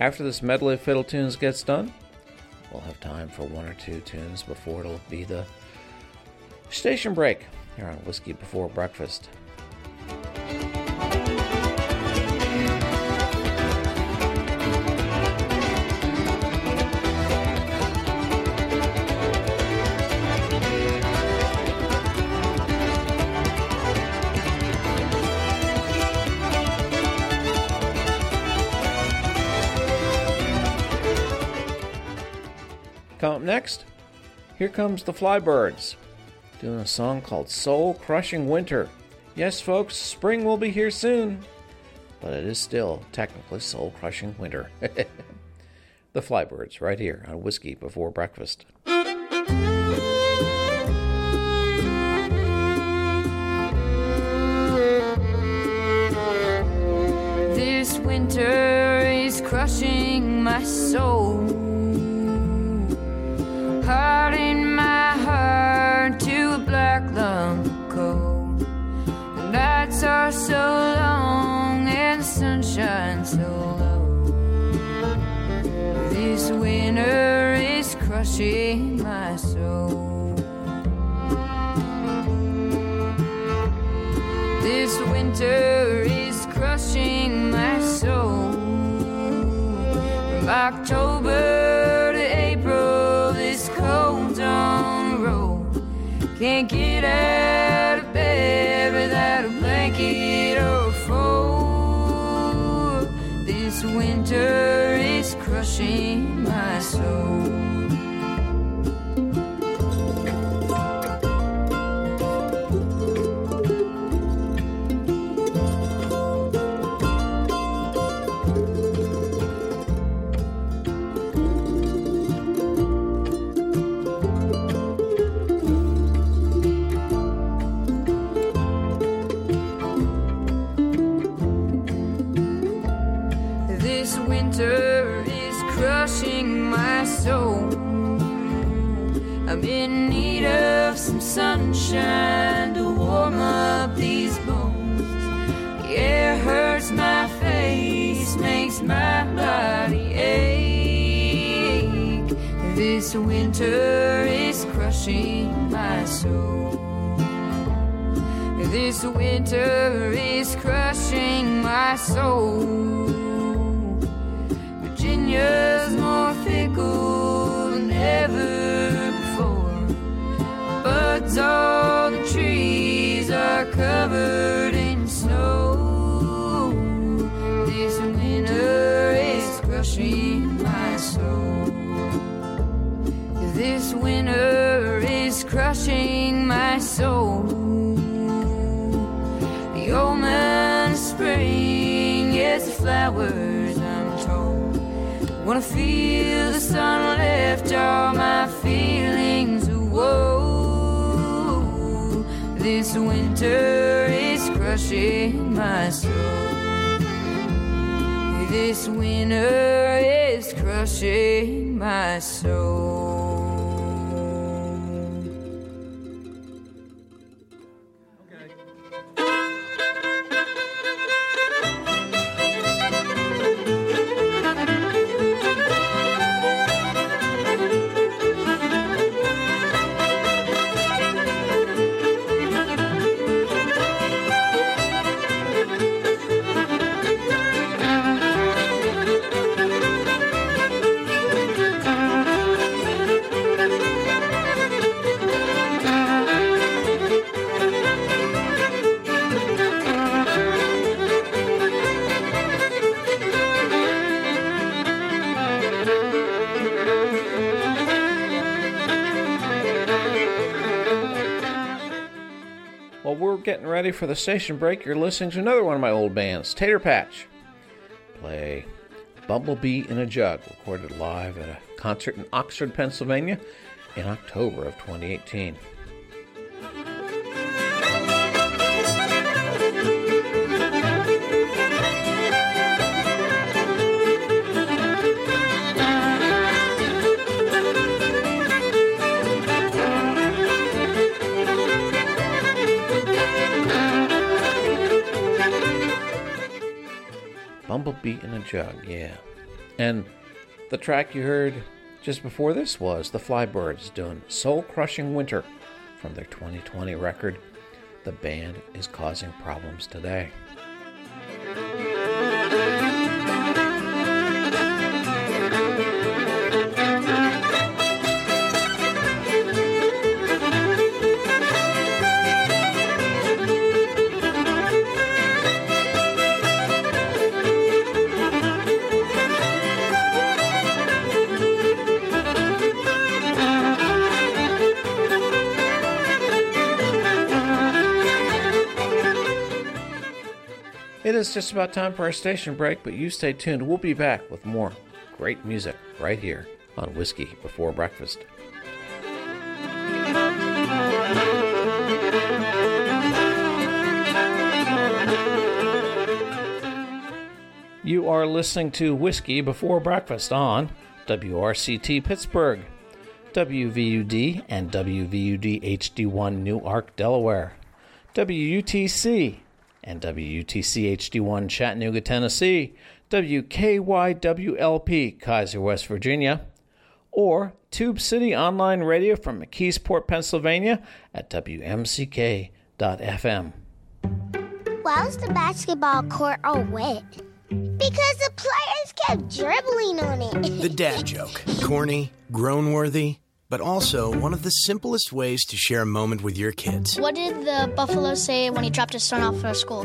After this medley of fiddle tunes gets done, we'll have time for one or two tunes before it'll be the station break here on Whiskey Before Breakfast. Come up next, here comes the Flybirds, doing a song called Soul Crushing Winter. Yes, folks, spring will be here soon, but it is still technically soul crushing winter. The Flybirds, right here on Whiskey Before Breakfast. This winter is crushing my soul, hurting my heart to a black lump of coal. The nights are so long and the sunshine so low. This winter is crushing my soul. This winter is crushing my soul. From October to April, this cold on the road. Can't get out of bed without a blanket or a fold. This winter is crushing my soul. I'm in need of some sunshine to warm up these bones. The air hurts my face, makes my body ache. This winter is crushing my soul. This winter is crushing my soul. Virginia's more fickle than ever before. Buds, all the trees are covered in snow. This winter is crushing my soul. This winter is crushing my soul. The old man of spring, yes, the flowers, I'm told. Wanna feel the sun lift all my feelings of woe. This winter is crushing my soul. This winter is crushing my soul. While we're getting ready for the station break, you're listening to another one of my old bands, Tater Patch. Play Bumblebee in a Jug, recorded live at a concert in Oxford, Pennsylvania in October of twenty eighteen. Bumblebee in a Jug, yeah. And the track you heard just before this was the Flybirds doing Soul Crushing Winter from their twenty twenty record, The Band is Causing Problems Today. It is just about time for our station break, but you stay tuned. We'll be back with more great music right here on Whiskey Before Breakfast. You are listening to Whiskey Before Breakfast on W R C T Pittsburgh, W V U D and W V U D H D one Newark, Delaware, W U T C and W U T C H D one Chattanooga, Tennessee, W K Y W L P Kaiser, West Virginia, or Tube City Online Radio from McKeesport, Pennsylvania at W M C K dot F M. Why was the basketball court all wet? Because the players kept dribbling on it. The dad joke. Corny, groan-worthy, but also one of the simplest ways to share a moment with your kids. What did the buffalo say when he dropped his son off for school?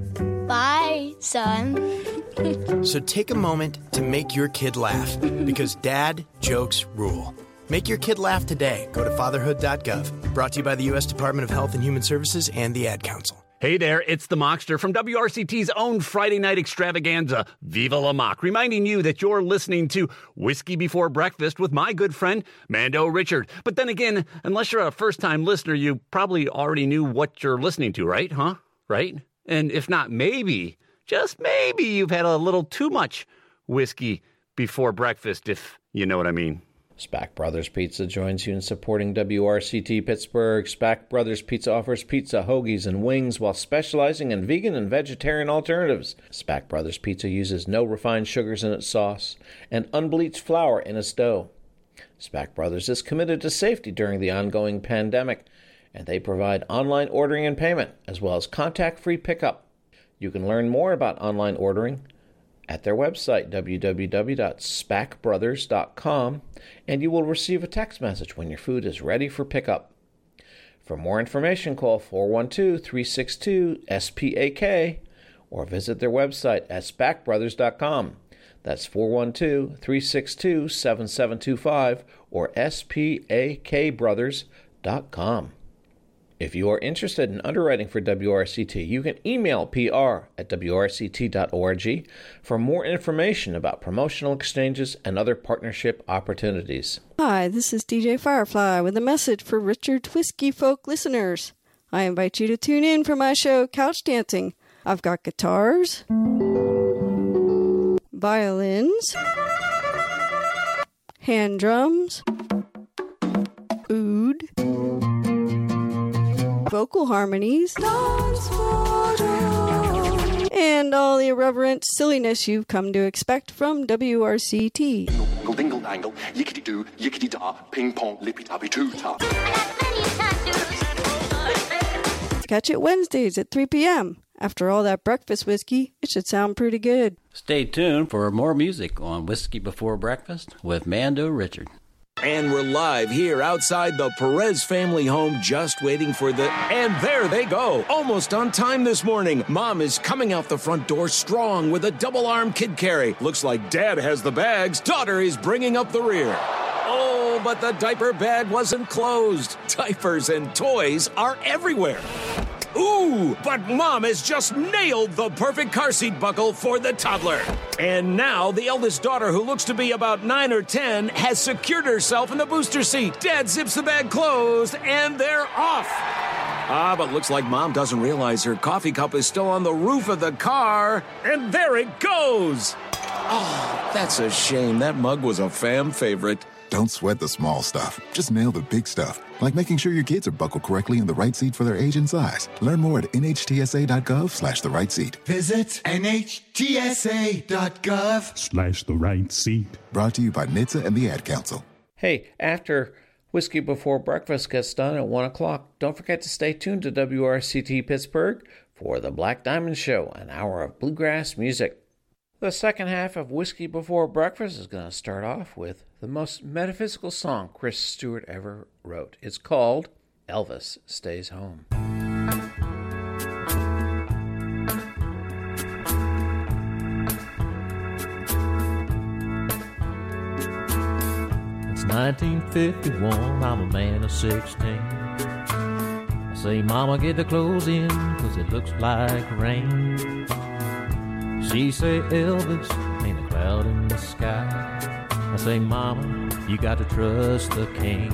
Bye, son. So take a moment to make your kid laugh, because dad jokes rule. Make your kid laugh today. Go to fatherhood dot gov. Brought to you by the U S Department of Health and Human Services and the Ad Council. Hey there, it's the Mockster from W R C T's own Friday night extravaganza, Viva La Mock, reminding you that you're listening to Whiskey Before Breakfast with my good friend, Mando Richard. But then again, unless you're a first-time listener, you probably already knew what you're listening to, right? Huh? Right? And if not, maybe, just maybe you've had a little too much whiskey before breakfast, if you know what I mean. Spack Brothers Pizza joins you in supporting W R C T Pittsburgh. Spack Brothers Pizza offers pizza, hoagies, and wings while specializing in vegan and vegetarian alternatives. Spack Brothers Pizza uses no refined sugars in its sauce and unbleached flour in its dough. Spack Brothers is committed to safety during the ongoing pandemic, and they provide online ordering and payment, as well as contact-free pickup. You can learn more about online ordering at their website, w w w dot spack brothers dot com, and you will receive a text message when your food is ready for pickup. For more information, call four one two, three six two, S P A K or visit their website at spack brothers dot com. That's four one two, three six two, seven seven two five or S P A K brothers dot com. If you are interested in underwriting for W R C T, you can email P R at W R C T dot org for more information about promotional exchanges and other partnership opportunities. Hi, this is D J Firefly with a message for Richard Whiskey Folk listeners. I invite you to tune in for my show, Couch Dancing. I've got guitars, violins, hand drums, oud, vocal harmonies, and all the irreverent silliness you've come to expect from W R C T. Dingle, dingle, dangle, yickety doo, yickety da, ping pong, lippy tappy too ta. Catch it Wednesdays at three p.m. After all that breakfast whiskey, it should sound pretty good. Stay tuned for more music on Whiskey Before Breakfast with Mando Richard. And we're live here outside the Perez family home, just waiting for the... And there they go, almost on time this morning. Mom is coming out the front door strong with a double-arm kid carry. Looks like Dad has the bags. Daughter is bringing up the rear. Oh, but the diaper bag wasn't closed. Diapers and toys are everywhere. Ooh, but Mom has just nailed the perfect car seat buckle for the toddler. And now the eldest daughter, who looks to be about nine or ten, has secured herself in the booster seat. Dad zips the bag closed, and they're off. Ah, but looks like Mom doesn't realize her coffee cup is still on the roof of the car. And there it goes. Oh, that's a shame. That mug was a fam favorite. Don't sweat the small stuff. Just nail the big stuff, like making sure your kids are buckled correctly in the right seat for their age and size. Learn more at nhtsa.gov slash the right seat. Visit nhtsa.gov Slash the right seat. Brought to you by N H T S A and the Ad Council. Hey, after Whiskey Before Breakfast gets done at one o'clock, don't forget to stay tuned to W R C T Pittsburgh for the Black Diamond Show, an hour of bluegrass music. The second half of Whiskey Before Breakfast is going to start off with the most metaphysical song Chris Stewart ever wrote. It's called Elvis Stays Home. It's nineteen fifty-one, I'm a man of sixteen. I say, Mama, get the clothes in, 'cause it looks like rain. She say, Elvis, ain't a cloud in the sky. I say, Mama, you got to trust the king.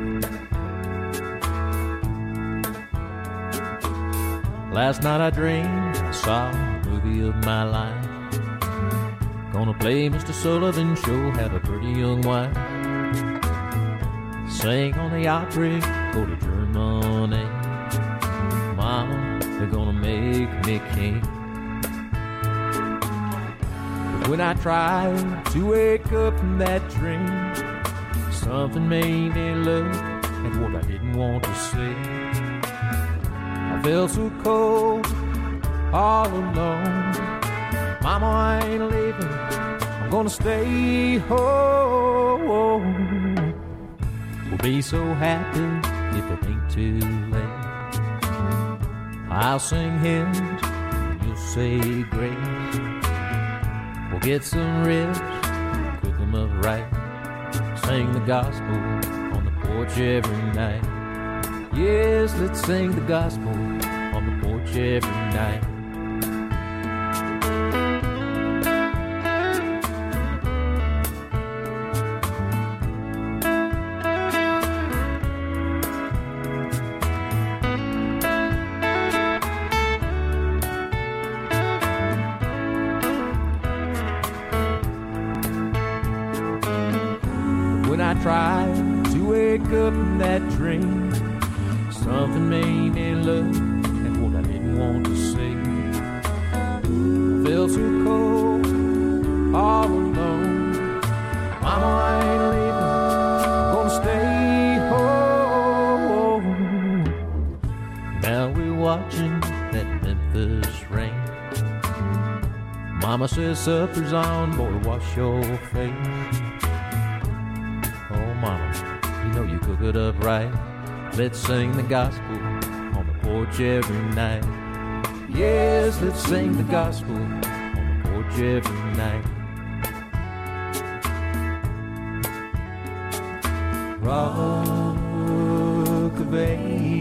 Last night I dreamed I saw a movie of my life. Gonna play Mister Sullivan Show, have a pretty young wife. Sing on the opry, go to Germany. Mama, they're gonna make me king. When I tried to wake up from that dream, something made me look at what I didn't want to see. I felt so cold, all alone. Mama, I ain't leaving, I'm gonna stay home. We'll be so happy if it ain't too late. I'll sing hymns, you'll say grace. We'll get some ribs, cook them up right. Sing the gospel on the porch every night. Yes, let's sing the gospel on the porch every night. Tried to wake up in that dream, something made me look at what I didn't want to see. I felt so cold, all alone. Mama, I ain't leaving, I'm gonna stay home. Now we're watching that Memphis rain. Mama says supper's on, boy, wash your face. Mama, you know you cook it up right. Let's sing the gospel on the porch every night. Yes, let's sing the gospel on the porch every night. Rock of Ages.